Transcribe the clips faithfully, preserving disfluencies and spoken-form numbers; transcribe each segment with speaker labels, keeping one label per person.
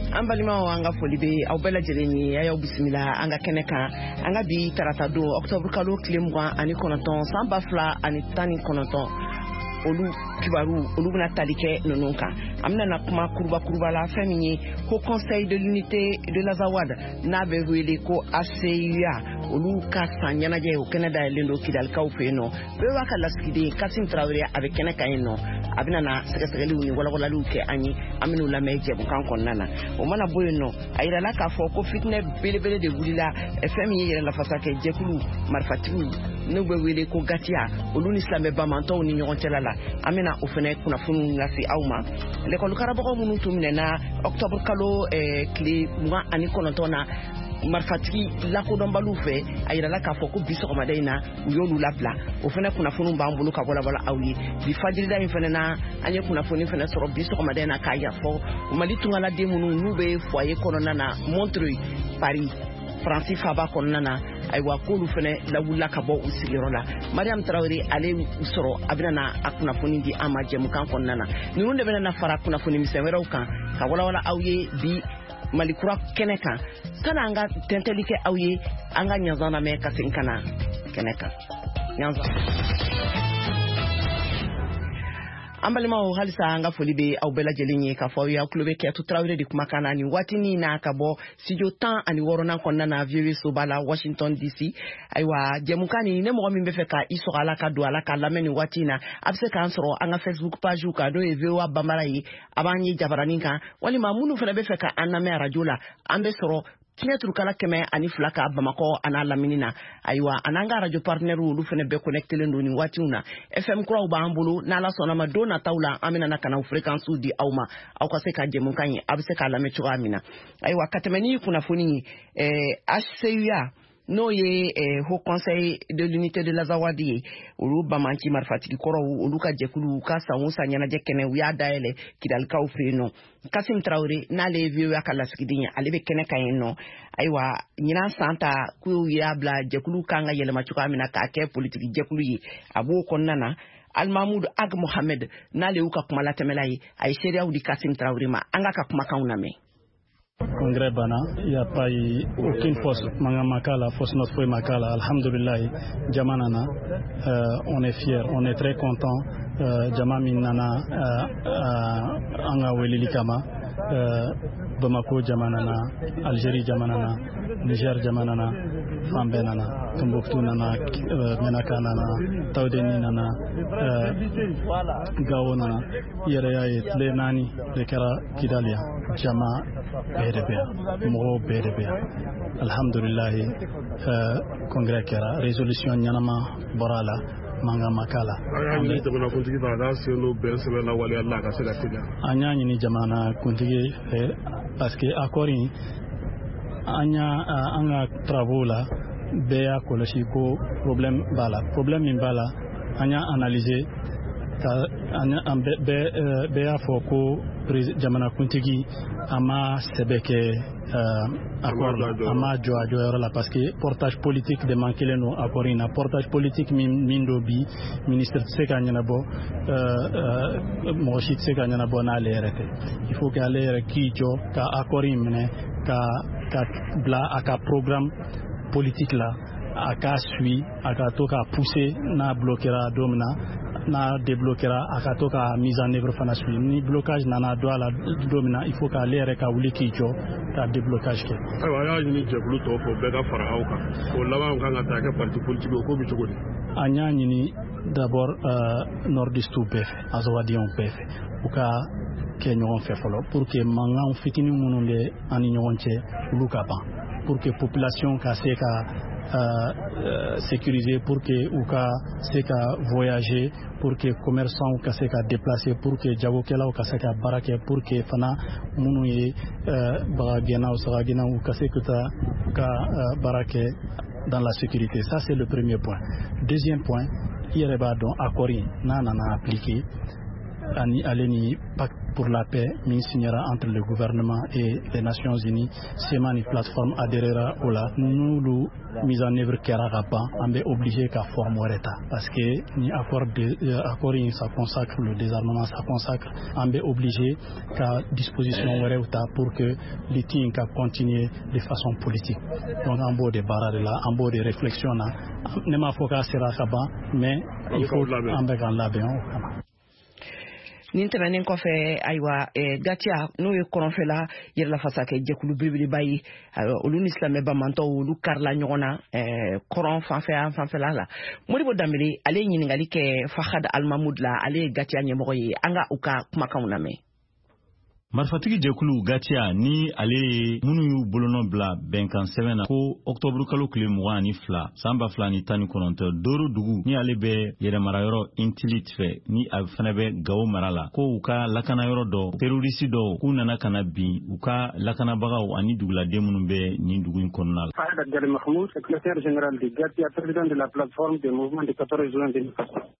Speaker 1: Ambalima wanga folibe au bela jeleni ya bismillah anga keneka anga bi tarata do octobre kalo klemwa ani konaton samba fla ani tani konaton olu kibaru olu na talike nononka amna na kuma kurba kurba la famille au conseil de l'unité de la Zawad na be wele ko A C U A olu ka sanyana je au Canada lendo kidal kaufeno be waka laskide Kasim Traoré avec keneka eno abina na sekesegeli uni wala wala luke ani aminu la meje bukan konnana o mana boyeno ayira la ka fo ko fitne bele bele de wulila famille yere la fasake jekulu marfatu no be wele ko gatia olu ni islambe ba manto ni nyon telala amina ofene kuna funu ngasi awma le ko karaboko munu tumne na octobre kalo eh, kli mwa ani konotona marfatiki la ko don balu fe ayira la ka fo ko biso ko madaina uyolu la pla ofene kuna funu ba mbulu ka bola bola awyi bi fajiri da infene na anye kuna funu fene soro biso ko madaina ka ya fo mali tungala de munu nube foyer konona na Montreuil Paris Francis Faba konana aywa kolu fene la wula ka bo usigirola Mariam Traoré ale usoro abina na akuna foni di ama jemu kan konana nunu de bena na fara kuna foni misewero kan ka wala wala awye bi malikura keneka kana anga tentelike awye anga nyazana me kasinkana keneka nyanza ambalima o halisa anga folibe au bela jelinye ka fo ya klobe ke to Traoré di kumakana ni watini na kabo studio tan ani worona konna na vieux sobala Washington D C aywa jemukani ne mo mi be feka iso ala ka do ala ka lameni watina abse ka ansoro anga Facebook page ka do e vewa bamarayi abanyi jabaraninka wali mamunu fena be feka aname radio la ambe soro Kinetu kala keme ani flaka Bamako ana laminina aywa ananga radio partner ulu fene be connecté lendo ni watiuna F M kura uba ambulu na la sona madona taula amina na kana fréquence di awma au kase ka jemu kanyi abse ka lamechu amina aywa katemeni kuna funi eh H C U A no ye eh, Haut Conseil de l'unité de la Zawadi ulu bamanchi marfatiki koro ulu ka jekulu ka sangusa nyana jekene uya daele kidal ka ufreno Kasim Traoré na le vieux akala skidinya alebe kene kayeno aywa nyina santa ku ya bla jekulu kanga yele machuka amina ka ke politique jekulu yi abu konnana Al Mahmoud Ag Mohamed na le uka kumala temelayi ay sheria udi Kasim Traoré ma anga ka kuma kauname
Speaker 2: Congrès Bana, il n'y a pas eu aucune fausse Mangamakala, fausse notre foi Makala, Alhamdulillah, Jamanana, euh, on est fiers, on est très contents, euh, Jamaminana, euh, Anga Welilikama, euh, Bamako Jamanana, Algérie Jamanana, Niger Jamanana, Fambenana, Tombouctou Nana, Menaka Nana, Taudeni Nana, Gao Nana, Yerea et Lenani, Lekara Kidalia, Jama Bedebea, Moro Bedebea. Alhamdulillah, Congrès Kera, résolution Nyanama Borala, Manga Makala. Anya Nini Jamana Kuntigi, parce que Akori, Anya Anga Travola, Bea Kolashiko, problème Bala. Problème in Bala, Anya analysé, Anya Bea Foko, Jamana Kuntigi, Ama Sebeke, accord Ama Joa Joa parce que portage politique de Mankeleno Akorina, portage politique Mindobi, ministre Tseka Nyanabo, Moshit Tseka Nyanabo na lerete. Il faut qu'elle ait Kijo, ka Akorimne, ka ka bla aka programme politique là, aka suit, aka toka pousser na bloquera domina. Na débloquera akatoka mise en œuvre fana suit ni blocage nana doit la domina il faut qu'aller reka wuli kijo ta déblocage ke
Speaker 3: aywa ya ni jeblu to fo bega fara hawka o lawa on kan attaquer parti politique ko bi tugodi
Speaker 2: anya ni d'abord euh, nordiste ou bef azawadi on bef uka ke ñogon fe folo pour que manga on fitini mununde ani ñogon che luka ba pour que population ka se ka Euh, euh, sécurisé pour que ou ka se ka voyager pour que commerçants ou ka se ka déplacer pour que jagokela ou ka se ka barake pour que fana munu ye euh, bagena ou sagena ou ka se ka ka euh, barake dans la sécurité. Ça c'est le premier point. Deuxième point, il y a donc accord na na appliqué ani aleni pacte pour la paix min signera entre le gouvernement et les Nations Unies sema ni plateforme adhérera au la nous lu mise en œuvre kera gaba on est obligé qu'à former l'état parce que ni accord de euh, accord ça consacre le désarmement ça consacre on est obligé qu'à disposition wéreuta pour que l'état ka continuer de façon politique donc en bord de barra de là en bord de réflexion là ne ma foka sera gaba mais il faut en began la bien
Speaker 1: nin tɛmɛnen kɔfɛ ayiwa gatiya n'o ye kɔrɔnfɛla yɛrɛlafasa kɛ jɛkulu belebeleba ye olu ni silamɛ bamantɔw olu karila ɲɔgɔn na kɔrɔn fanfɛ an fanfɛla la Modibo Dambele ale ye ɲininkali kɛ Fahad Almamud la ale ye gatiya ɲɛmɔgɔ ye an ka u ka kumakanw lamɛn.
Speaker 4: Marifatigi jɛkulu gatiya ni ale minnu y'u bolonɔ bila bɛnkan sɛbɛn na ko octobre kalo tile mugan ani fila san ba fila ni tan ni kɔnɔntɔn Doro dugu ni ale bɛ yɛrɛmarayɔrɔ Intilit fɛ ni a fana bɛ Gao mara la ko u ka lakanayɔrɔ dɔ terorisi dɔw k'u nana kana bin u ka lakanabagaw ani duguladen minnu bɛ nin dugu in kɔnɔna la.
Speaker 5: Fahad Abdel Mahmoud, secrétaire général de Gatia, président de la plateforme des mouvements du quatorze juin deux mille quatorze.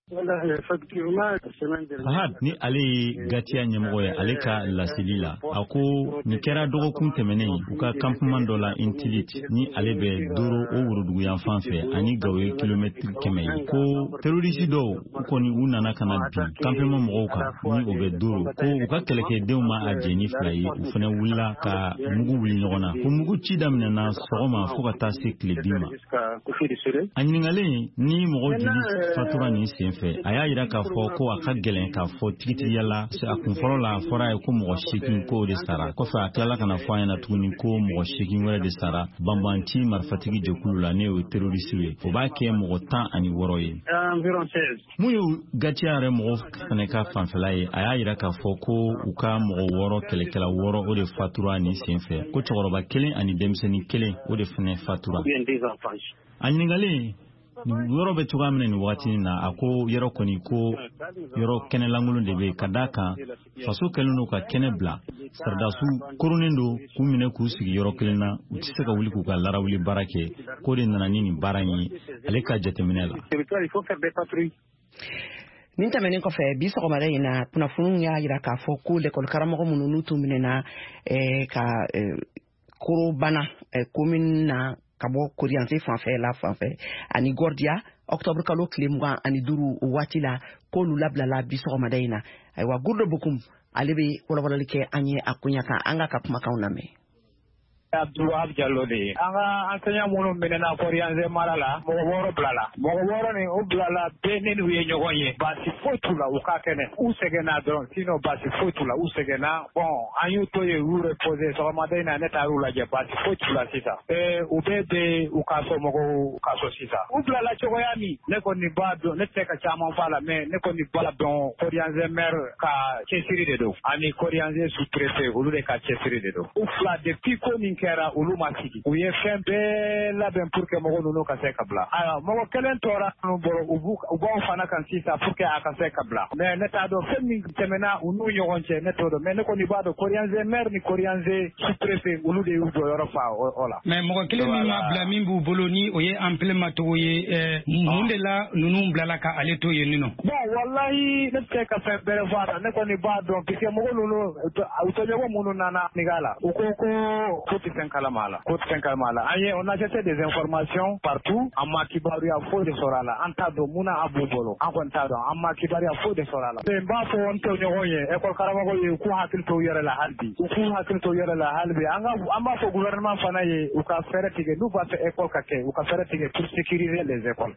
Speaker 4: Fahad ni ale ye gatiya ɲɛmɔgɔ ye ale ka laseli la a ko ni kɛra dɔgɔkun tɛmɛnen u ka campement dɔ la Intilit ni ale bɛ Doro o worodugu yan fan fɛ ani Gao ye kilomɛtiri kɛmɛ ye ko terorisi dɔw u kɔni u nana kana bin campement mɔgɔw kan ni o bɛ Doro ko u ka kɛlɛkɛdenw ma a jɛ ni fila ye u fana wulila ka mugu wuli ɲɔgɔn na ko mugu ci daminɛna sɔgɔma fo ka taa se tile bi ma a ɲininkalen ni mɔgɔ joli fatura nin sen fɛ a y'a yira k'a fɔ ko a ka gɛlɛn k'a fɔ tigitigiya la a kun fɔlɔ la a fɔra ye ko mɔgɔ seegin ko de sara kɔfɛ a tilala kana fɔ a ɲɛna tuguni ko mɔgɔ seegin wɛrɛ de sara banbanci marifatigi jɛkulu la ne y'o terorisiw ye o b'a kɛ mɔgɔ tan ani wɔɔrɔ ye mun y'u gatiya yɛrɛ mɔgɔ fana ka fanfɛla ye a y'a yira k'a fɔ ko u ka mɔgɔ wɔɔrɔ kɛlɛkɛla wɔɔrɔ o de fatura nin sen fɛ ko cɛkɔrɔba kelen ani denmisɛnnin kelen o de fana fatura a ɲininkalen yɔrɔ bɛ cogoya min na nin waati na a ko yɔrɔ kɔni ko yɔrɔ kɛnɛlankolon de bɛ ka d'a kan faso kɛlen don ka kɛnɛ bila saridasiw koronen don k'u minɛ k'u sigi yɔrɔ kelen na u tɛ se ka wuli k'u ka larawuli baara kɛ k'o de nana ni nin baara in ye ale ka jateminɛ la.
Speaker 1: nin tɛmɛnen kɔfɛ bi sɔgɔmada in na kunnafoniw y'a jira k'a fɔ ko l'école karamɔgɔ minnu n'u tun minɛna ka korobana commune na ka bɔ Koriyanse fanfɛ la fanfɛ ani Gordia octobre kalo tile mugan ani duuru o waati la k'olu labilala bi sɔgɔmada in na ayiwa Gurdo Bokum ale bɛ walawalali kɛ an ye a kunya kan an ka ka kumakanw lamɛn.
Speaker 5: Abdouwahab Diallo de ye an ka enseignant minnu minɛna Koriyanse mara la mɔgɔ wɔɔrɔ bilala mɔgɔ wɔɔrɔ ni o bilala bɛɛ ne n'u ye ɲɔgɔn ye baasi foyi t'u la u ka kɛnɛ u sɛgɛnna dɔrɔn sinon baasi foyi t'u la u sɛgɛnna bon an y'u to ye u reposer sɔgɔmada in na ne taar'u lajɛ baasi foyi t'u la sisan ee u bɛɛ bɛ u ka somɔgɔw ka so sisan u bilala cogoya min ne kɔni b'a dɔn ne tɛ ka caman f'a la mais ne kɔni b'a dɔn Koriyanse maire ka cɛsiri de don ani Koriyanse sous-préfet olu de ka cɛsiri de don u fila depuis ko min kɛra olu ma sigi u ye fɛn bɛɛ labɛn pour que mɔgɔ ninnu ka se ka bila ayiwa mɔgɔ kelen tora ninnu bolo u b'anw fana kan sisan pour que a ka se ka bila mais ne t'a dɔn fɛn min tɛmɛna u n'u ɲɔgɔn cɛ ne t'o dɔn mais ne kɔni b'a dɔn Koriyanse maire ni Koriyanse sous-préfet olu de y'u jɔyɔrɔ fa o la.
Speaker 6: mais mɔgɔ kelen min ma bila min b'u bolo ni o ye empilema cogo ye mun de la ninnu bilala ka ale to yen nɔ.
Speaker 5: bon walahi ne tɛ se ka fɛn bɛrɛ fɔ a la ne kɔni b'a dɔn parce que mɔgɔ ninnu u tɔɲɔgɔn minnu nana niga la u ko ko ko tɛ fɛn kalama la ko tɛ fɛn kalama la an ye on a cherché des informations partout an ma kibaruya foyi de sɔrɔ a la an t'a dɔn mun na a b'u bolo an kɔni t'a dɔn an ma kibaruya foyi de sɔrɔ a la mais n b'a fɔ n tɔɲɔgɔn ye école karamɔgɔ ye u k'u hakili to u yɛrɛ la hali bi u k'u hakili to u yɛrɛ la hali bi an ka an b'a fɔ gouvernement fana ye u ka fɛɛrɛ tigɛ n'u b'a fɛ école ka kɛ u ka fɛɛrɛ tigɛ pour sécuriser les écoles.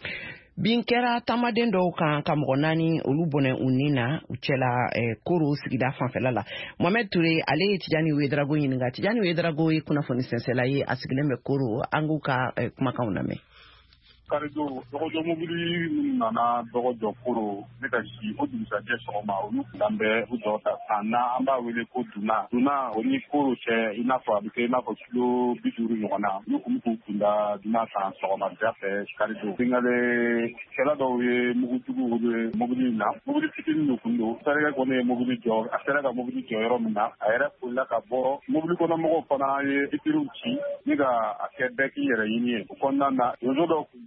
Speaker 1: bin kɛra taamaden dɔw kan ka mɔgɔ naani olu bɔnɛ u ni na u cɛla Koro sigida fanfɛla la Mohamed Touré ale ye Tijani Ouedraogo ɲininka Tijani Ouedraogo ye kunnafoni sɛnsɛla ye a sigilen bɛ Koro an k'u ka kumakanw lamɛn.
Speaker 7: Karido dɔgɔjɔ mobili minnu nana dɔgɔjɔ Koro ne ka si o dugusajɛ sɔgɔma olu kun bɛ u jɔ ta san na an b'a wele ko Duna Duna o ni Koro cɛ i n'a fɔ a bɛ kɛ i n'a fɔ kilo bi duuru ɲɔgɔn na n'u kun bɛ k'u kunda Duna kan sɔgɔmada fɛ Karido denkale kɛlɛ dɔw ye mugujugu wele mobili in na mobili fitinin de kun don sarikɛ kɔni ye mobili jɔ a sera ka mobili jɔ yɔrɔ min na a yɛrɛ polila ka bɔ mobili kɔnɔmɔgɔw fana ye fitiriw ci ni ka a kɛ bɛɛ k'i yɛrɛ ɲini ye o kɔnɔna na réseau dɔw kun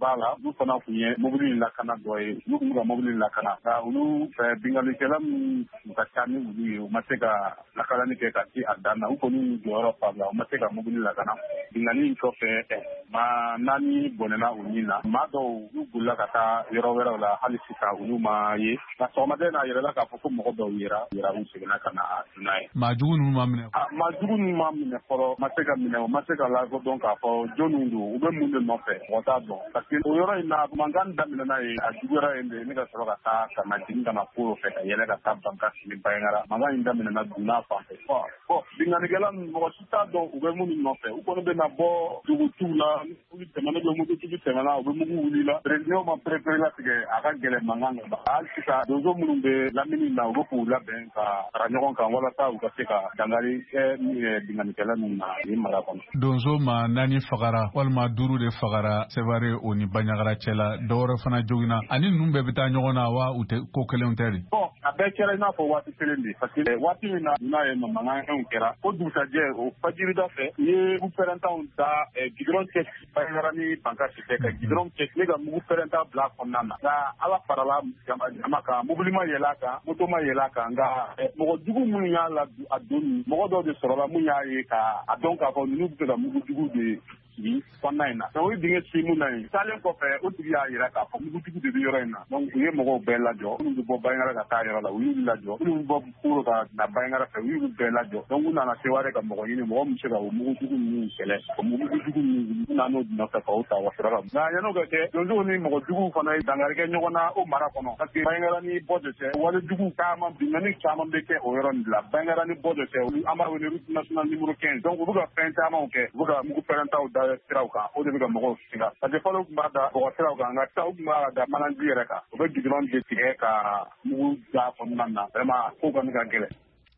Speaker 7: b'a la olu fana tun ye mobili in lakana dɔ ye olu tun ka mobili in lakana nka olu fɛ binganikɛla min ka ca ni olu ye u ma se ka lakalani kɛ ka se a dan na u kɔni jɔyɔrɔ fa la u ma se ka mobili lakana bingani in kɔfɛ ma naani bɔnɛna u nin na maa dɔw olu bolila ka taa yɔrɔ wɛrɛw la hali sisan olu ma ye nka sɔgɔmaden n'a yɛrɛla k'a fɔ ko mɔgɔ dɔw yera yera u seginna ka na a dun ye.
Speaker 8: maa jugu ninnu ma minɛ.
Speaker 7: maa jugu ninnu ma minɛ fɔlɔ ma se ka minɛ u ma se ka lakodɔn k'a fɔ jɔnniw don u bɛ mun de nɔfɛ mɔgɔ t'a dɔn parce que o yɔrɔ in na mankan daminɛna ye a juguyara yen de ne ka sɔrɔ ka taa ka na jigin ka na foro fɛ ka yɛlɛ ka taa banka sigi Bayangara mankan in daminɛna dunna fan fɛ bɔn binganikɛla mɔgɔ si t'a dɔn u bɛ minnu nɔfɛ u kɔni bɛ na bɔ dugutuw la olu tɛmɛna bɛ mototigi tɛmɛna u bɛ mugu wuli la président ma préféré latigɛ a ka gɛlɛn mankan kan hali sisan donso minnu bɛ lamini na u bɛ k'u labɛn ka fara ɲɔgɔn kan walasa u ka se ka dankari kɛ binganikɛla ninnu na nin mara kɔnɔ.
Speaker 8: donso ma naani fagara walima duuru de fagara Sevare o ni Banɲagara cɛ la dɔwɛrɛ fana joginna ani ninnu bɛɛ bɛ taa ɲɔgɔn na wa u tɛ ko kelenw tɛ de.
Speaker 7: bon a bɛɛ kɛra i n'a fɔ waati kelen de parce que waati min na n'a ye mankanw kɛra o dugusajɛ o fajirida fɛ i ye mugu pɛrɛntanw da gidɔrɔn cɛ Bayangara ni bankasi cɛ ka gidɔrɔn cɛ ne ka mugu pɛrɛntan bila kɔnɔna na nka ala farala jama kan mobili ma yɛlɛ a kan moto ma yɛlɛ a kan nka mɔgɔ jugu minnu y'a la a don mɔgɔ dɔw de sɔrɔla mun y'a ye ka a dɔn k'a fɔ ninnu bɛ se ka mugu jugu de sigi kɔnɔna in na o ye dingɛ si mun na yen taalen kɔfɛ o tigi y'a jira k'a fɔ mugujugu de bɛ yɔrɔ in na donc u ye mɔgɔw bɛɛ lajɔ minnu bɛ bɔ Bayangara ka taa yɔrɔ la u y'olu lajɔ minnu bɛ bɔ Koro ka na Bayangara fɛ u y'olu bɛɛ lajɔ donc u nana Seware ka mɔgɔ ɲini mɔgɔ min bɛ se ka o mugujugu ninnu kɛlɛ o mugujugu ninnu u nana o nɔfɛ ka o ta wa sira la nka yan'o ka kɛ donsow ni mɔgɔjuguw fana ye dankari kɛ ɲɔgɔn na o mara kɔnɔ parce que Bayangara ni bɔ de cɛ walejugu caman binkani caman bɛ kɛ o yɔrɔ nin de la Bayangara ni bɔ de cɛ an b'a wele route nationale numéro quinze donc u bɛ ka fɛn camanw kɛ u bɛ ka mugu pɛrɛntaw da siraw kan o de bɛ ka mɔgɔw singa parce que fɔlɔ u tun b'a da bɔgɔ siraw kan nka sisan u tun b'a da mananji yɛrɛ kan u bɛ gidɔrɔn de tigɛ ka mugu da kɔnɔna na vraiment ko kɔni ka gɛlɛn.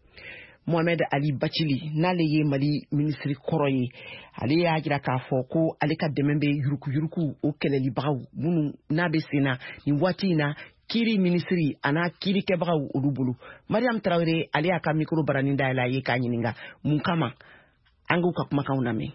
Speaker 1: Mohamed Ali Bacili n'ale ye Mali minisiri kɔrɔ ye ale y'a jira k'a fɔ ko ale ka dɛmɛ bɛ yuruku yuruku o kɛlɛlibagaw minnu n'a bɛ sen na nin waati in na kiri minisiri a n'a kiri kɛbagaw olu bolo. Mariam Traoré ale y'a ka micro barani dayɛlɛ a ye k'a ɲininka mun kama an k'u ka kumakanw lamɛn.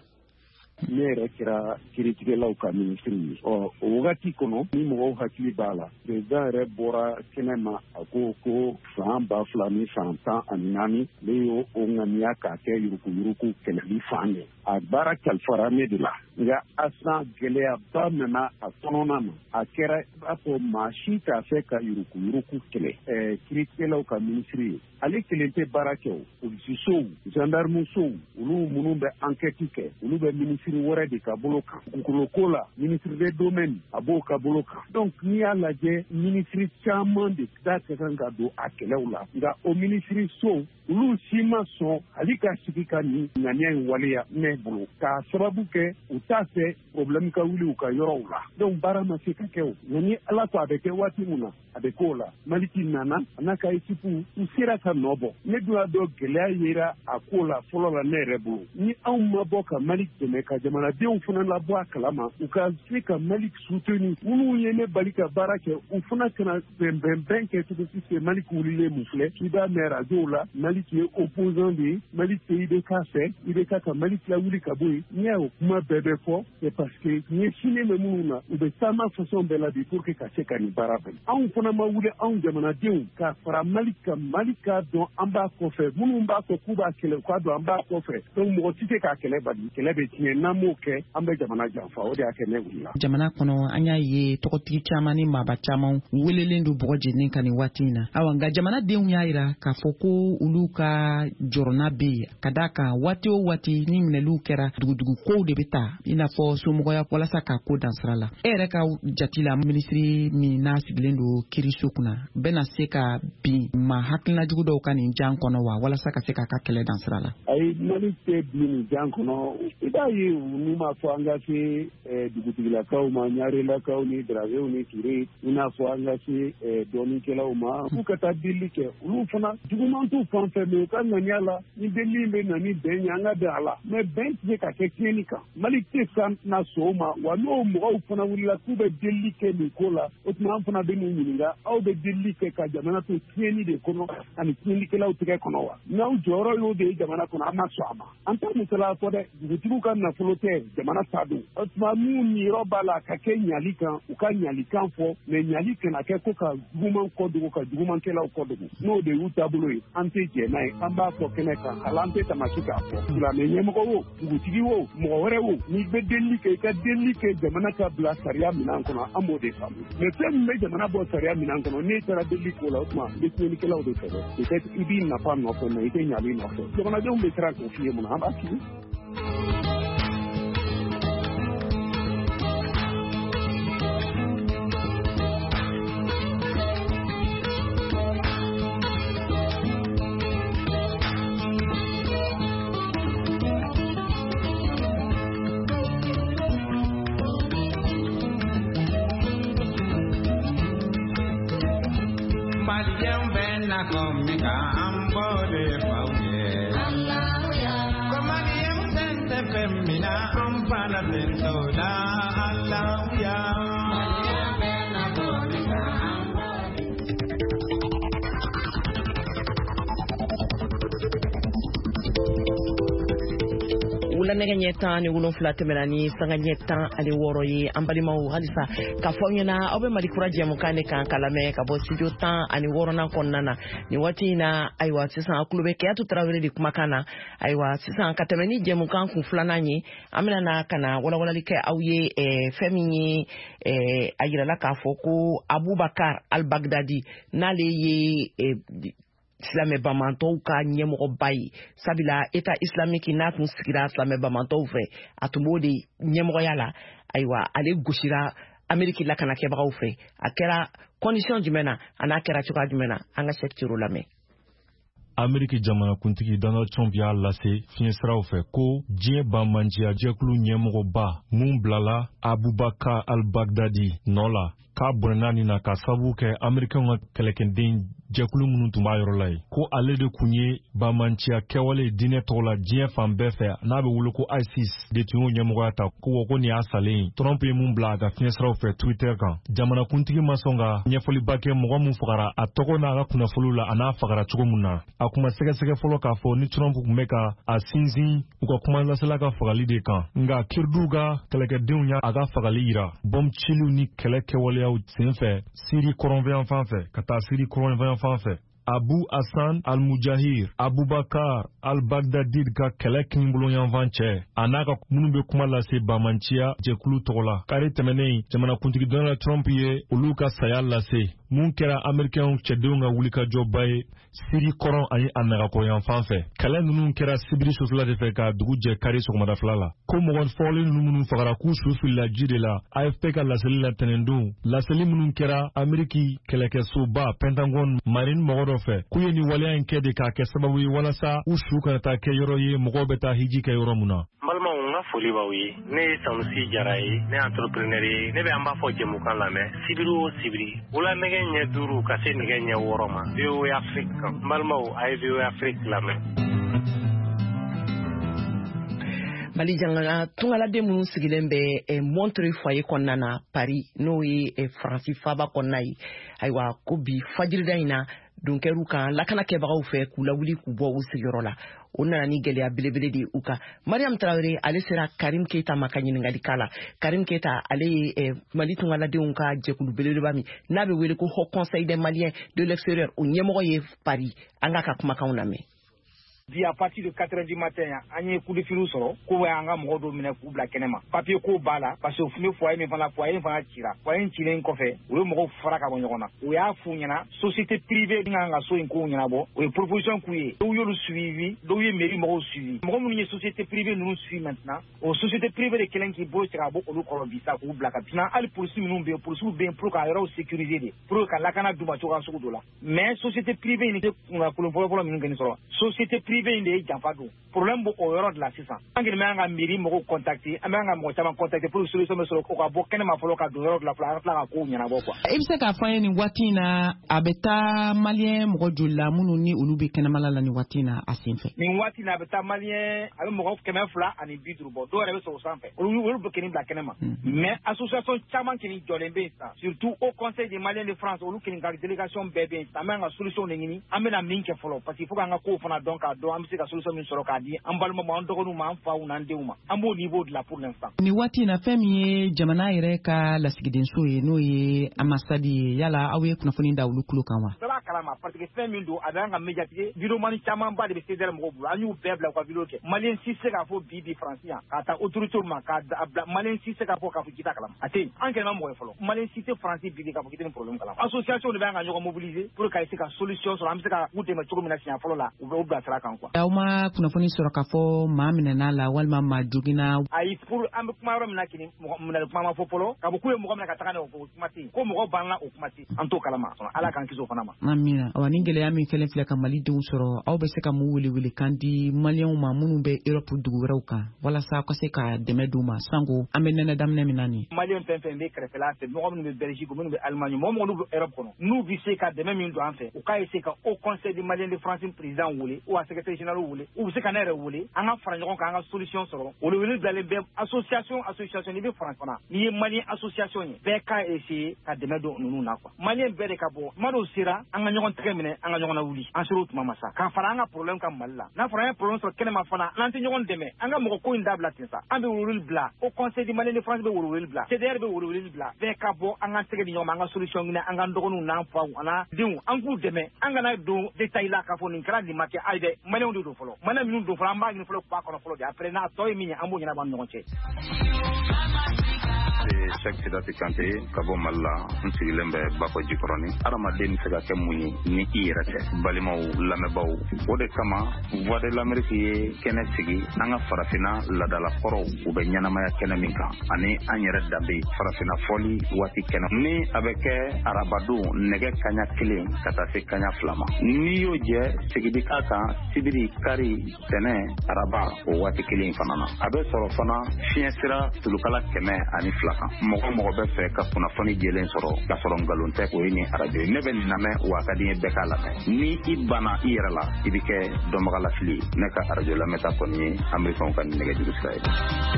Speaker 9: ne yɛrɛ kɛra kiritigɛlaw ka minisiri ye ɔ o wagati kɔnɔ ni mɔgɔw hakili b'a la président yɛrɛ bɔra kɛnɛ ma a ko ko san ba fila ni san tan ani naani ne y'o o ŋaniya k'a kɛ yurukuyuruku kɛlɛli fan ye a baara kalifara ne de la nka asan gɛlɛyaba nana a kɔnɔna na a kɛra i b'a fɔ maa si t'a fɛ ka yurukuyuruku kɛlɛ ɛɛ kiritigɛlaw ka minisiri ye ale kelen tɛ baara kɛ o polisisow gendarmesow olu minnu bɛ enquête kɛ olu bɛ minisiri wɛrɛ de ka bolo kan dugukolo la ministre des domaines a b'o ka bolo kan donc n'i y'a lajɛ minisiri caman de da ka kan ka don a kɛlɛw la nka o minisiri so olu si ma sɔn hali ka sigi ka nin ŋaniya in waleya ne bolo k'a sababu kɛ u t'a fɛ problème ka wuli u ka yɔrɔw la donc baara ma se ka kɛ o nka ni ala ko a bɛ kɛ waati min na a bɛ k'o la maliki nana a n'a ka équipe u sera ka nɔ bɔ ne dun y'a dɔn gɛlɛya yera a ko la fɔlɔ la ne yɛrɛ bolo ni anw ma bɔ ka mali dɛmɛ ka jamanadenw fana labɔ a kalama u ka se ka mali soutenir minnu ye ne bali ka baara kɛ u fana kana bɛnbɛnbɛn kɛ tugun puisque mali wulilen mun filɛ i b'a mɛn radio la mali ye opposant de ye mali tɛ I B K fɛ I B K ka mali tila wuli ka bɔ yen n'i y'a o kuma bɛɛ bɛ fɔ c'est parce que ɲɛsinnen bɛ minnu na u bɛ taama façon bɛɛ la bi pour que ka se ka nin baara bɛn anw fana ma wuli anw jamanadenw ka fara mali kan mali k'a dɔn an b'a kɔfɛ minnu b'a fɔ k'u b'a kɛlɛ k'a dɔn an b'a kɔfɛ donc mɔgɔ tɛ se k'a kɛlɛ bali kɛlɛ bɛ tiɲɛ n'an m'o kɛ an bɛ jamana janfa o de y'a kɛ ne wulila.
Speaker 1: Jamana kɔnɔ an y'a ye tɔgɔtigi caman ni maaba caman welelen don bɔgɔ jeninen kan nin waati in na awa nka jamanadenw y'a jira k'a fɔ ko olu ka jɔrɔna bɛ yen ka d'a kan waati o waati ni minɛliw kɛra dugudugu kow de bɛ ta i n'a fɔ somɔgɔya walasa k'a ko dansira la e yɛrɛ ka jati la minisiri min n'a sigilen don kiriso kunna bɛna se ka bin ma hakilina jugu dɔw ka nin jan kɔnɔ wa walasa ka se k'a ka kɛlɛ dansira la.
Speaker 9: ayi mali tɛ bin nin jan kɔnɔ i b'a ye n'u ma fɔ an ka se dugutigilakaw ma ɲarelakaw ni darabew ni ture i n'a fɔ an ka se dɔɔninkɛlaw ma k'u ka taa delili kɛ olu fana juguman t'u fan fɛ mɛ u ka ŋaniya la ni delili bɛ na ni bɛn ye an ka bɛn a la mɛ bɛn tɛ se ka kɛ tiɲɛni kan mali tɛ san na sɔn o ma wa n'o mɔgɔw fana wulila k'u bɛ delili kɛ nin ko la o tuma an fana bɛ n'u ɲininka aw bɛ delili kɛ ka jamana to tiɲɛni de kɔnɔ ani tiɲɛnikɛlaw tigɛ kɔnɔ wa n'aw jɔyɔrɔ y'o de ye jamana kɔnɔ an ma sɔn a ma an tɛ misaliya fɔ dɛ dugutigiw ka nafolo nafolo tɛ jamana ta don o tuma n'u niyɔrɔ b'a la ka kɛ ɲali kan u ka ɲalikan fɔ mɛ ɲali kana kɛ ko ka juguman kɔdogo ka jugumankɛlaw kɔdogo n'o de y'u taabolo ye an tɛ jɛ n'a ye an b'a fɔ kɛnɛ kan hali an tɛ tamasi k'a fɔ silamɛ ɲɛmɔgɔ wo dugutigi wo mɔgɔ wɛrɛ wo n'i bɛ delili kɛ i ka delili kɛ jamana ka bila sariya minan kɔnɔ an b'o de faamu mɛ fɛn min bɛ jamana bɔ sariya minan kɔnɔ n'e taara delili k'o la o tuma i bɛ tiɲɛlikɛlaw de fɛ dɛ peut-être i b'i nafa nɔfɛ mɛ i tɛ ɲali nɔfɛ jamanadenw bɛ siran k'o f'i ye mun na an b'a f'i ye.
Speaker 1: Nɛgɛ ɲɛ tan ni wolonfila tɛmɛna ni sanga ɲɛ tan ani wɔɔrɔ ye an balimaw halisa k'a fɔ ɲɛna aw bɛ Mali kura jɛmukan de kan ka lamɛn ka bɔ studio tan ani wɔɔrɔnan kɔnɔna na nin waati in na ayiwa sisan a tulo bɛ Keyatu Tarawele de kumakan na ayiwa sisan ka tɛmɛ ni jɛmukan kun filanan ye an bɛna na ka na walawalali kɛ aw ye fɛn min ye a yirala k'a fɔ ko Abubakar al-Baghdadi n'ale ye silamɛ bamantɔw ka ɲɛmɔgɔba ye sabula État islamique n'a tun sigira silamɛ bamantɔw fɛ a tun b'o de ɲɛmɔgɔya la ayiwa ale gosira Amérique lakanakɛbagaw fɛ a kɛra condition jumɛn na a n'a kɛra cogoya jumɛn na an ka secteur lamɛn.
Speaker 10: Amérique jamanakuntigi Donald Trump y'a lase fiɲɛsiraw fɛ ko diɲɛ banmandiya jɛkulu ɲɛmɔgɔba mun bilala Abubakar al-Baghdadi nɔ la k'a bɔnna nin na ka sababu kɛ Amerikɛnw ka kɛlɛkɛden jɛkulu minnu tun b'a yɔrɔ la ye ko ale de kun ye banmanciya kɛwale diinɛ tɔgɔ la diɲɛ fan bɛɛ fɛ n'a bɛ wele ko ISIS de tun y'o ɲɛmɔgɔya ta ko wa ko nin y'a salen Trump ye mun bila a ka fiɲɛsiraw fɛ Twitter kan jamanakuntigi ma sɔn ka ɲɛfɔliba kɛ mɔgɔ mun fagara a tɔgɔ n'a ka kunnafoliw la a n'a fagara cogo min na a kuma sɛgɛsɛgɛ fɔlɔ k'a fɔ ni Trump tun bɛ ka a sinsin u ka kuma lasela ka fagali de kan nka kiriduw ka kɛlɛkɛdenw y'a a ka fagali yira bɔm ciliw ni kɛlɛ kɛwaleyaw sen fɛ Siri kɔrɔnfɛyan fan fɛ ka taa Siri kɔrɔnfɛyan fan fɛ Abu Hassan al-Mujahir Abubakar al-Baghdadi ka kɛlɛ kinibolo yanfan cɛ a n'a ka minnu bɛ kuma lase bamanciya jɛkulu tɔgɔ la kari tɛmɛnen jamanakuntigi Donald Trump ye olu ka saya lase mun kɛra Amerikɛnw cɛdenw ka wulikajɔba ye Siri kɔrɔn ani a nagakɔ yanfan fɛ kɛlɛ ninnu kɛra sibiri sufɛla de fɛ ka dugu jɛ kari sɔgɔmada fila la ko mɔgɔ fɔlen ninnu minnu fagara k'u su filila ji de la A F P ka laseli la tɛnɛndon laseli minnu kɛra Ameriki kɛlɛkɛsoba Pentagon Marine mɔgɔ dɔ fɛ k'u ye nin waleya in kɛ de k'a kɛ sababu ye walasa u su kana taa kɛ yɔrɔ ye mɔgɔw bɛ taa hiji kɛ yɔrɔ mun na.
Speaker 11: Balimaw n ka foli b'aw ye ne ye Sanusi Jara ye ne ye entrepreneur ye ne bɛ an b'a fɔ jɛmukan lamɛn sibiri o sibiri wula nɛgɛ ɲɛ duuru ka se nɛgɛ ɲɛ wɔɔrɔ ma V O A Afrique kan balimaw a ye V O A Afrique lamɛn.
Speaker 1: Mali jangana tungaladen minnu sigilen bɛ Montreux foyer kɔnɔna na Paris n'o ye Faransi faaba kɔnɔna ye ayiwa ko bi fajirida in na donkɛriw kan lakanakɛbagaw fɛ k'u lawuli k'u bɔ u sigiyɔrɔ la o nana ni gɛlɛya belebele de u kan Mariam Traoré ale sera Karim Keita ma ka ɲininkali k'a la Karim Keita ale ye Mali tungaladenw ka jɛkulu belebeleba min n'a bɛ wele ko Haut Conseil des Maliens de l'extérieur o ɲɛmɔgɔ ye Paris an k'a ka kumakanw lamɛn.
Speaker 12: Di à partir de quatre heures du matin an ye coup de fil sɔrɔ ko an ka mɔgɔ dɔw minɛ k'u bila kɛnɛ ma papier ko b'a la parce que o fini foyer min fana foyer fana cira foyer in cilen kɔfɛ u ye mɔgɔw fara ka bɔ ɲɔgɔn na u y'a f'u ɲɛna société privée min kan ka so in kow ɲɛnabɔ o ye proposition k'u ye dɔw y'olu suivi dɔw ye mairie mɔgɔw suivi mɔgɔ minnu ye société privée ninnu suivi maintenant o société privée de kelen k'i bolo cɛ ka bɔ olu kɔrɔ bi sa k'u bila ka sinon hali polisi minnu bɛ yen polisiw bɛ yen pour ka yɔrɔw sécuriser de pour ka lakana d'u ma cogoya sugu dɔ la mais société privée in tɛ kunnafoni fɔlɔfɔlɔ minnu kɔni sɔrɔ société privée in de ye janfa problème b'o yɔrɔ de la sisan an kɔni bɛ an ka mairie mɔgɔw contacter an bɛ an ka mɔgɔ caman contacter pour solution bɛ sɔrɔ ko ka bɔ kɛnɛma fɔlɔ ka don yɔrɔ de la fɔlɔ an ka tila ka kow ɲɛnabɔ quoi.
Speaker 13: I bɛ se k'a fɔ an ye nin waati in na a bɛ taa maliyɛn mɔgɔ joli la minnu ni olu bɛ kɛnɛmala la nin waati in na a sen fɛ.
Speaker 12: nin waati in na a bɛ taa maliyɛn a bɛ mɔgɔ kɛmɛ fila ani bi duuru bɔ dɔw yɛrɛ bɛ sɔrɔ sanfɛ olu olu bɛ kɛnɛ bila kɛnɛ ma mais association caman kɛnɛ jɔlen bɛ yen sisan surtout au conseil des maliens de France olu kɛnɛ ka délégation bɛɛ bɛ yen sisan an bɛ an ka solution de ɲini an bɛna min kɛ fɔlɔ parce que il faut que an ka kow fana dɔn k'a dɔn dɔn an bɛ se ka solution min sɔrɔ k'a di an balima ma an dɔgɔninw ma an faw n'an denw ma an b'o niveau de la pour l'instant.
Speaker 13: Ni waati in na fɛn min ye jamana yɛrɛ ka lasigidenso ye n'o ye ambassade ye yala aw ye kunnafoni da olu tulo kan wa?
Speaker 12: Bɛɛ b'a kalama parce que fɛn min don a bɛ an ka médiatiser vidéoman camanba de bɛ C D R mɔgɔw bolo an y'u bɛɛ bila u ka vidéo kɛ malien si se k'a fɔ bi bi France yan k'a ta autorité ma k'a bila malien si se k'a fɔ k'a fɔ k'i t'a kalama a tɛ yen an kɛlɛ ma mɔgɔ ye fɔlɔ malien si tɛ France bi bi k'a fɔ k'i tɛ nin problème kalama association de bɛ an ka ɲɔgɔn mobiliser pour que se ka solution sɔrɔ an bɛ se ka u dɛmɛ cogo min na siɲɛ fɔlɔ la u bɛ u bila sira kan quoi.
Speaker 13: Aw ma kunnafoni sɔrɔ k'a fɔ maa minɛna la walima maa joginna.
Speaker 12: Ayi pour an bɛ kuma yɔrɔ min na kini mɔgɔ minɛli kuma ma fɔ fɔlɔ ka bɔ k'u ye mɔgɔ minɛ ka taga n'a ye o kuma tɛ yen ko mɔgɔ banna o kuma tɛ yen an t'o kalama ala k'an kisi o fana ma.
Speaker 13: Amina awa ni gɛlɛya min kɛlen filɛ ka malidenw sɔrɔ aw bɛ se ka mun wele wele kan di maliyɛnw ma minnu bɛ Europe dugu wɛrɛw kan walasa aw ka se ka dɛmɛ d'u ma sango an bɛ nɛnɛ daminɛ min na nin.
Speaker 12: Maliyɛn fɛn fɛn bɛ kɛrɛfɛla fɛ mɔgɔ minnu bɛ Belgique minnu bɛ Allemagne mɔgɔ minnu bɛ Europe kɔnɔ n'u bɛ se ka dɛmɛ min don an fɛ u k'a essayer ka Haut Conseil du Malien de France président wele ou a secrétaire général wele u bɛ se ka ne yɛrɛ wele an ka fara ɲɔgɔn kan an ka solution sɔrɔ o le wele bilalen bɛ association association n'i bɛ France fana n'i ye Malien association ye bɛɛ k'a essayer ka dɛmɛ don ninnu na quoi Malien bɛɛ de ka bɔ tuma dɔw sera an ka ɲɔgɔn tɛgɛ minɛ an ka ɲɔgɔn lawuli an sera o tuma ma sa k'a fara an ka problème kan Mali la n'a fɔra an ye problème sɔrɔ kɛnɛma fana n'an tɛ ɲɔgɔn dɛmɛ an ka mɔgɔ ko in dabila ten sa an bɛ weleweli bila Haut Conseil du Malien de France bɛ weleweli bila C D R bɛ weleweli bila bɛɛ ka bɔ an ka tɛgɛ di ɲɔgɔn ma an ka solution ɲini an ka dɔgɔninw n'an faw an n'a denw an k'u dɛmɛ an kana don détail la k'a fɔ nin kɛra nin ma kɛ ayi dɛ Maliyɛnw de don fɔlɔ Maliyɛn minnu don fɔlɔ an b'a ɲini fɔlɔ k'a kɔnɔ fɔlɔ de après n'a tɔ ye min ye an b'o ɲɛnabɔ an ni ɲɔgɔn cɛ.
Speaker 14: Cheikh Sidati Kante ka bɔ Mali la n sigilen bɛ Bako Jikɔrɔni adamaden bɛ se ka kɛ mun ye ni i yɛrɛ tɛ balimaw lamɛnbaaw o de kama Voix de l'Amérique ye kɛnɛ sigi an ka farafinna ladalakɔrɔw u bɛ ɲɛnamaya kɛnɛ min kan ani an yɛrɛ danbe farafinna fɔli waati kɛnɛ ni a bɛ kɛ arabadon nɛgɛ kaɲa kelen ka taa se kaɲa fila ma n'i y'o jɛ sigidi k'a kan sibiri kari tɛnɛ araba o waati kelen fana na a bɛ sɔrɔ fana fiɲɛ sira tulukala kɛmɛ ani fila kan mɔgɔ mɔgɔ bɛ fɛ ka kunnafoni jɛlen sɔrɔ ka sɔrɔ nkalon tɛ o ye ni arajo ye ne bɛ nin lamɛn wa ka di n ye bɛɛ k'a lamɛn ni i banna i yɛrɛ la i bɛ kɛ dɔnbaga lafili ne ka arajo lamɛnta kɔni ye amerikɛnw ka nɛgɛjuru sira ye.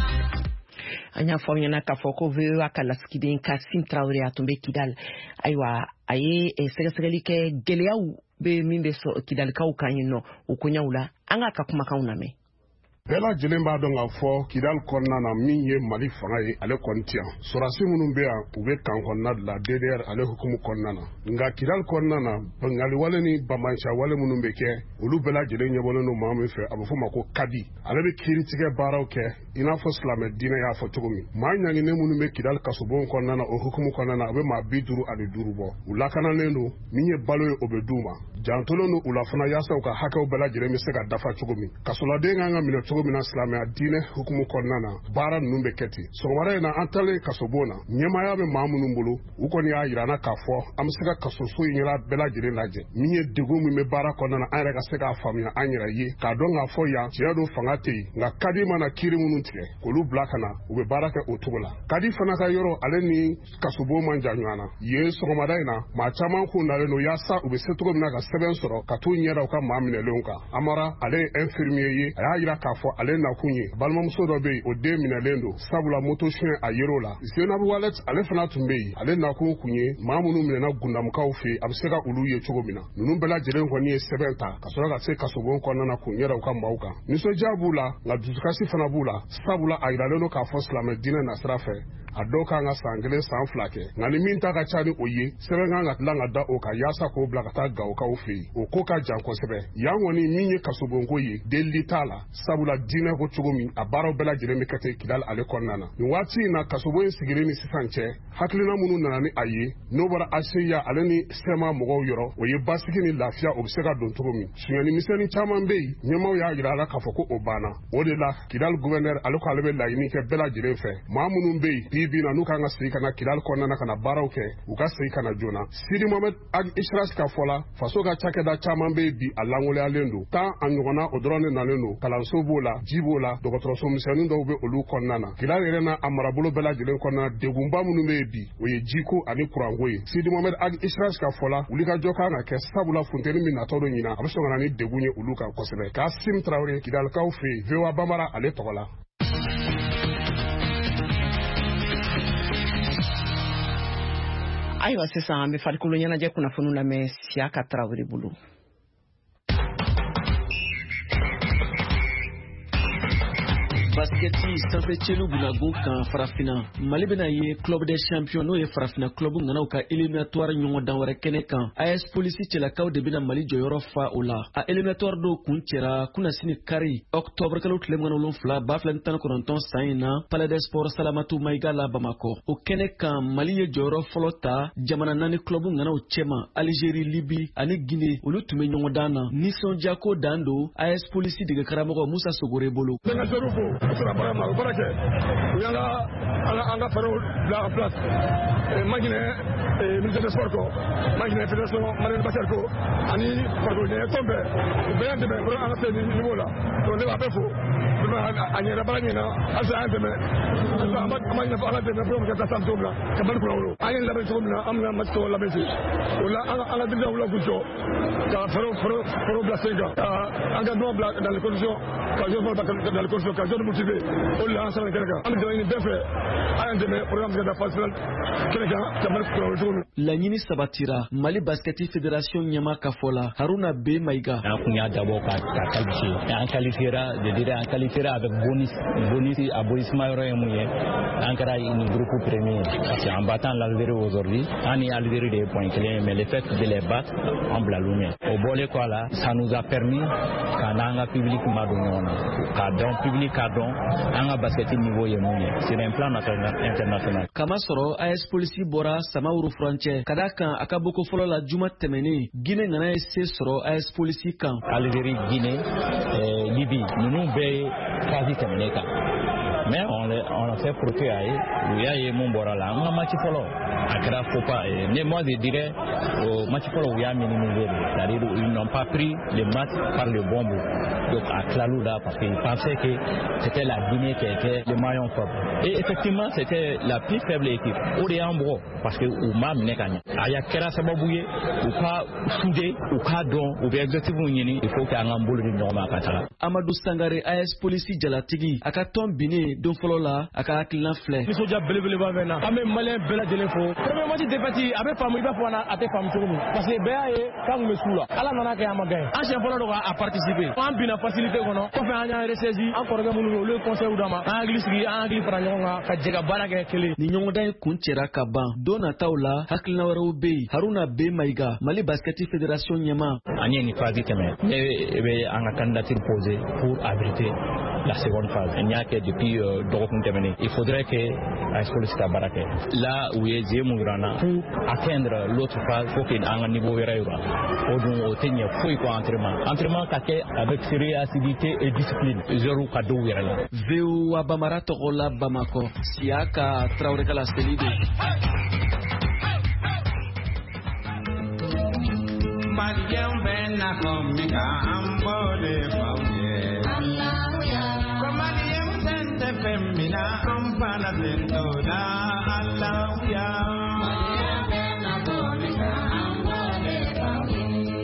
Speaker 1: An y'a fɔ aw ɲɛna k'a fɔ ko V O A ka lasigiden Kasim Traoré a tun bɛ Kidal ayiwa a ye sɛgɛsɛgɛli kɛ gɛlɛyaw bɛ min bɛ sɔrɔ Kidalikaw kan yen nɔ o koɲɛw la an k'a ka kumakanw lamɛn.
Speaker 15: bɛɛ lajɛlen b'a dɔn k'a fɔ Kidal kɔnɔna na min ye Mali fanga ye ale kɔni tɛ yan sɔrɔdasi minnu bɛ yan u bɛ kan kɔnɔna de la D D R ale hukumu kɔnɔna na nka Kidal kɔnɔna na bɛnganiwale ni bamancawale minnu bɛ kɛ olu bɛɛ lajɛlen ɲɛbɔlen don maa min fɛ a bɛ fɔ ma ko kadi ale bɛ kiiritigɛ baaraw kɛ i n'a fɔ silamɛ diinɛ y'a fɔ cogo min maa ɲanginen minnu bɛ Kidal kasobon kɔnɔna na o hukumu kɔnɔna na a bɛ maa bi duuru ani duuru bɔ u lakanalen don min ye balo ye o bɛ d'u ma jantolen don u la fana yaasa u ka hakɛw bɛɛ lajɛlen bɛ se ka dafa cogo min kasoladen kan ka minɛ cogo min na silamɛya diinɛ hukumu kɔnɔna na baara ninnu bɛ kɛ ten sɔgɔmada in na an talen kasobon na ɲɛmaaya bɛ maa minnu bolo u kɔni y'a yirana k'a fɔ an bɛ se ka kasoso in yɛrɛ bɛɛ lajɛlen lajɛ min ye degun min bɛ baara kɔnɔna na an yɛrɛ ka se k'a faamuya an yɛrɛ ye k'a dɔn k'a fɔ yan tiɲɛ don fanga tɛ yen nka kadi mana kiiri minnu tigɛ k'olu bila ka na u bɛ baara kɛ o cogo la kadi fana ka yɔrɔ ale ni kasobon man jan ɲɔgɔn na yen sɔgɔmada in na maa caman kun nalen don yaasa u bɛ se cogo min na ka sɛbɛn sɔrɔ ka t'u ɲɛ da u ka maa minɛlenw kan amara ale ye infirmier ye a y'a yira k'a fɔ ale nakun ye balimamuso dɔ bɛ yen o den minɛlen don sabula moto suɲɛ a yer'o la Zenabu Walet ale fana tun bɛ yen ale nakun kun ye maa minnu minɛna gundamukaw fɛ yen a bɛ se ka olu ye cogo min na ninnu bɛɛ lajɛlen kɔni ye sɛbɛn ta ka sɔrɔ ka se kasobon kɔnɔna na k'u ɲɛ da u ka maaw kan nisɔndiya b'u la nka dusukasi fana b'u la sabula a yiralen don k'a fɔ silamɛ diinɛ nasira fɛ a dɔw kan ka san kelen san fila kɛ nka ni min ta ka ca ni o ye sɛbɛn kan ka dilan ka da o kan yaasa k'o bila ka taa gawokaw fɛ yen o ko ka jan kosɛbɛ yan kɔni min ye kasobonko ye delili t'a la sabula diinɛ ko cogo min a baaraw bɛɛ lajɛlen bɛ kɛ ten Kidal ale kɔnɔna na nin waati in na kasobo in sigilen ni sisan cɛ hakilina minnu nana ni a ye n'o bɔra aseya ale ni sɛma mɔgɔw yɔrɔ o ye basigi ni lafiya o bɛ se ka don cogo min suɲɛni misɛnnin caman bɛ yen ɲɛmaw y'a yira a la k'a fɔ ko o banna o de la Kidal gouverneur ale ko ale bɛ laɲini kɛ bɛɛ lajɛlen fɛ maa minnu bɛ yen bi na n'u kan ka segin ka na Kidal kɔnɔna na ka na baaraw kɛ u ka segin ka na joona Sidi Mohamed Ag Ishras ka fɔ la faso ka cakɛda caman bɛ yen bi a langoliyalen don tan a ɲɔgɔnna o dɔrɔn de nalen don kalanso b'o la ji b'o la dɔgɔtɔrɔso misɛnnin dɔw bɛ olu kɔnɔna na Kidal yɛrɛ n'a a marabolo bɛɛ lajɛlen kɔnɔna na degunba minnu bɛ yen bi o ye jiko ani kuranko ye Sidi Mohamed Ag Ishras ka fɔ la wulikajɔ kan ka kɛ sabula funteni min natɔ don ɲina a bɛ sɔn ka na ni degun ye olu kan kosɛbɛ Kasim Traoré Kidalikaw fɛ yen V O A Bambara ale tɔgɔ la.
Speaker 1: Ayiwa sisan an bɛ farikolo ɲɛnajɛ kunnafoni lamɛn Siyaka Traoré bolo.
Speaker 16: basketi sanfɛ celu bunagun kan farafina Mali bena ye club des champions n'o ye farafina club nganaw ka éliminatoire ɲɔgɔn dan wɛrɛ kɛnɛ kan A S polisi cɛlakaw de bena Mali jɔyɔrɔ fa o la a éliminatoire do kun cɛra kunasini kari octobre kalo tile mugan ni wolonwula ba fila ni tan ni kɔnɔntɔn san in na Palais des Sports Salamatu Maïga la Bamako o kɛnɛ kan Mali ye jɔyɔrɔ fɔlɔ ta jamana naani club nganaw cɛma Algérie Libye ani Guinée olu tun be ɲɔgɔn dan na nisɔndiyako dan do A S polisi dege karamɔgɔ Musa Sogore bolo
Speaker 17: an ka fɛɛrɛw bila en place Maginɛ ministère des sports ko Maginɛ fédération Marianne Bachar ko ani farikoloɲɛɲɛ tɔn bɛɛ u bɛɛ y'an dɛmɛ pour an ka se nin niveau la donc ne b'a bɛɛ fo a ɲɛna baara ɲɛna halisa an y'an dɛmɛ an b'a ɲɛfɔ an ka dɛmɛ pour que ka taa san cogo min na ka Mali kunnawolo an ye labɛn cogo min na an bɛna match tɔw labɛn ten o la an ka dirigeant wula k'u jɔ ka fɛɛrɛw fɛɛrɛw bila sen kan ka engagement bila dans les conditions ka joueurs dans les conditions ka joueurs motivés o de la an sara kɛnɛ kan an bɛ dɛmɛ ɲini bɛɛ fɛ an y'an dɛmɛ pour que ka taa phase finale kɛnɛ kan ka Mali kunnawolo cogo min.
Speaker 16: Laɲini sabatira Mali Basketi Fédération ɲɛma ka fɔ la Haruna B Maïga.
Speaker 18: An kun y'a dabɔ ka ka qualifier an qualifiera je dirais an qualifiera avec bonus bonus abolisma yɔrɔ ye mun ye an kɛra ni groupe premier parce que en battant l'Algérie aujourd'hui an ni Algérie de point kelen mais le fait de les battre en bila lu ɲɛ o bɔlen kɔ a la ça nous a permis ka n'an ka public ma don ɲɔgɔn na ka dɔn public ka dɔn an ka basket niveau ye mun ye sur un plan international.
Speaker 16: Kama sɔrɔ A S polisi bɔra Samawuru frontière ka da kan a ka boko fɔlɔ la juma tɛmɛnen Guinée nana ye se sɔrɔ A S polisi kan.
Speaker 18: Algérie, Guinée, euh, Libye ninnu bɛɛ ye phase tɛmɛnen kan mais on on a fait profiter à eux u y'a ye mun bɔra la an ka match fɔlɔ a kɛra faux pas mais moi je dirais au match fɔlɔ u y'a minimiser c'est-à-dire ils n'ont pas pris le match par le bon bout donc à Klalou là parce qu'ils pensaient que c'était la Guinée qui était le maillon faible et effectivement c'était la plus faible équipe o de y'an bugɔ parce que u m'a minɛ ka ɲɛ a y'a kɛra sababu ye u ka souder u k'a dɔn u bɛ objectif ɲini il faut que an k'an bolo di ɲɔgɔn ma a ka taga.
Speaker 16: Amadou Sangare A S polisi jalatigi a ka tɔn binnen don fɔlɔ la a ka hakilina filɛ.
Speaker 17: Nisɔndiya belebeleba bɛ na an bɛ maliyɛn bɛɛ lajɛlen fo premier match défaite a bɛ faamu i b'a fɔ a tɛ faamu cogo min parce que bɛɛ y'a ye k'an kun bɛ su la ala nana kɛ an ma gagné an siɲɛ fɔlɔ don k'a participer an binna facilité kɔnɔ kɔfɛ an y'an ressaisi an kɔrɔkɛ minnu bɛ olu ye conseil d'an ma an hakili sigi an hakili fara ɲɔgɔn kan ka jɛ ka baara kɛ kelen.
Speaker 16: Ni ɲɔgɔndan in kun cɛra ka ban don nataw la hakilina wɛrɛw bɛ yen Haruna B Maïga Mali Basketi Fédération ɲɛma.
Speaker 18: An ye nin phase tɛmɛ ne bɛ an ka candidature poser pour abriter la seconde phase n y'a kɛ depuis dɔgɔkun tɛmɛnen il faudrait que A S polisi ka baara kɛ là u ye je mun jira n na pour atteindre l'autre phase faut que an ka niveau wɛrɛ yira o dun o tɛ ɲɛ foyi kɔ entraînement entraînement ka kɛ avec sérieuxité et discipline joueurs ka dɔw yɛrɛ la.
Speaker 16: V O A Bamara tɔgɔ la Bamako Siaka Traoré Kala Selido.
Speaker 19: Maliyɛn bɛ na kɔ min kan an b'o de fɔ aw ye. Ko maliyɛn fɛn tɛ fɛn min na an fana bɛ t'o la Alahuya. Maliyɛn bɛ na kɔ min kan an b'o de fɔ aw ye.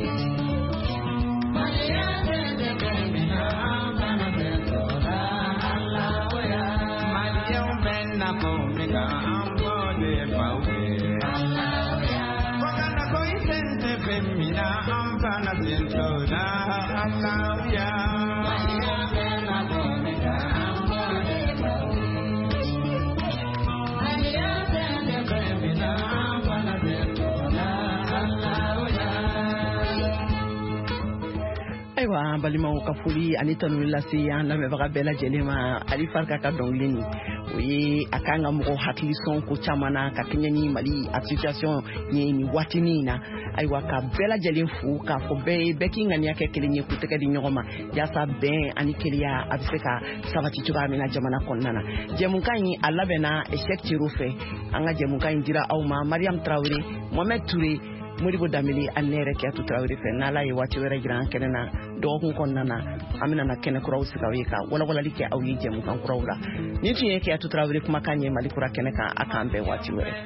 Speaker 19: Maliyɛn fɛn tɛ fɛn min na an fana bɛ t'o la Alahuya. Maliyɛn bɛ na kɔ min kan an b'o de fɔ aw ye. Alahuya. Ko kana ko i fɛn tɛ fɛn min na an fana bɛ t'o la Alahuya. Maliyɛn bɛ na kɔ min kan an b'o de fɔ aw ye. Maliyɛn fɛn tɛ fɛn min na an fana bɛ t'o la Alahuya.
Speaker 1: Ayiwa an balimaw ka foli ani tanuli lase an lamɛnbaga bɛɛ lajɛlen ma Ali Farka ka dɔnkili nin o ye a kan ka mɔgɔw hakili sɔn ko caman na ka kɛɲɛ ni Mali association ye nin waatinin in na ayiwa ka bɛɛ lajɛlen fo k'a fɔ bɛɛ ye bɛɛ k'i ŋaniya kɛ kelen ye k'u tɛgɛ di ɲɔgɔn ma yaasa bɛn ani keleya a bɛ se ka sabati cogoya min na jamana kɔnɔna na jɛmukan in a labɛnna Cheick Thierno fɛ an ka jɛmukan in dira aw ma Mariam Traoré Mohamed Touré Modibo Dambélé ani ne yɛrɛ Kiyatu Traoré fɛ n'Ala ye waati wɛrɛ jira an kɛnɛ na dɔgɔkun kɔnɔna na an bɛna na kɛnɛ kuraw sigi aw ye ka walawalali kɛ aw ye jɛmukan kuraw la ni tun ye Kiyatu Traoré kumakan ye Mali kura kɛnɛ kan a k'an bɛn waati wɛrɛ.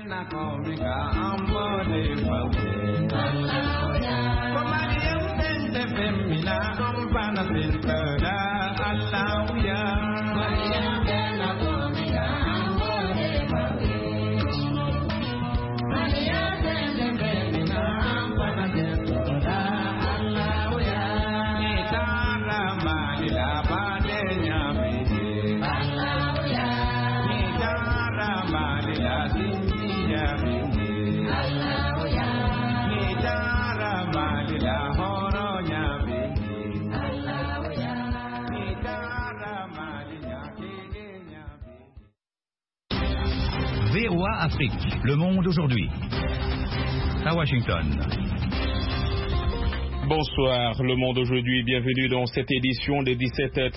Speaker 19: La
Speaker 20: V O A Afrique. Le monde aujourd'hui. À Washington.
Speaker 21: Bonsoir, Le Monde aujourd'hui, bienvenue dans cette édition des dix-sept heures.